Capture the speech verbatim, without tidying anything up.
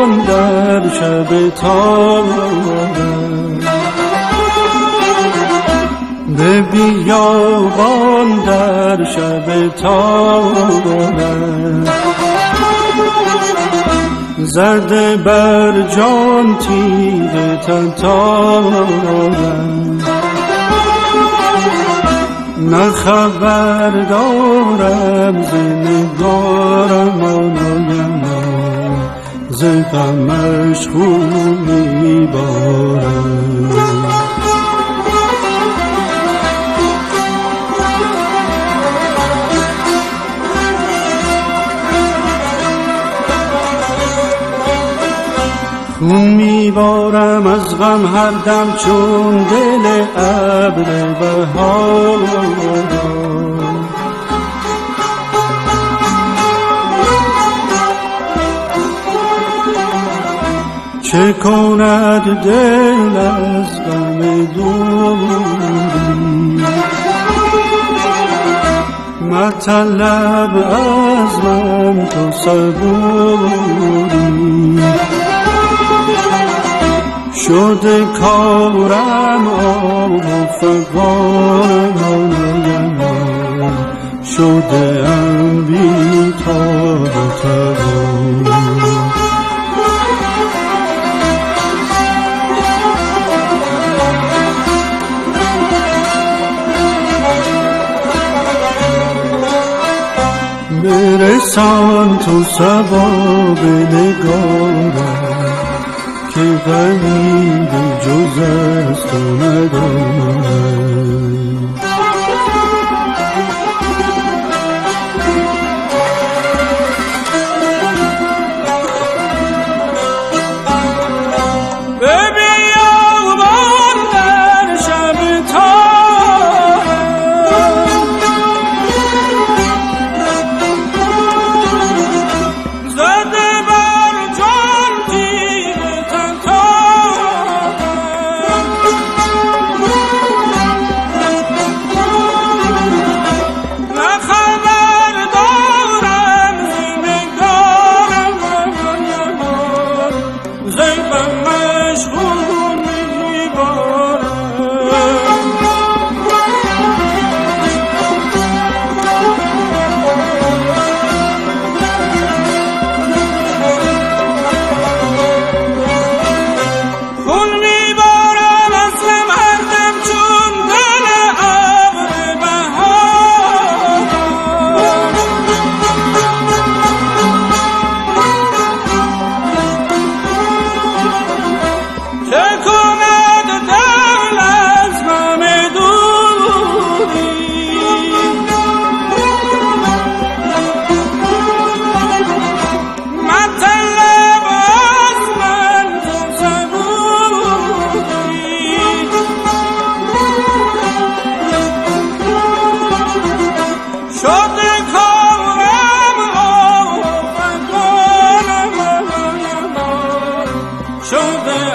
بیابان در شب تابان، به بیابان در شب تابان، زرد بر جان تیغ تتارم، نه خبر دارم ز نگارم آنایم، ز غمش خون میبارم. خون میبارم از غم هر دم چون دل ابر بهار، چه کند دل از غم دوری، مطلب از من تو صبوری، شده کارم آب و فغانم، شده ام بی تاب و توان. برسان تو صبا به نگارم، که غمی به جز از تو ندارم. شده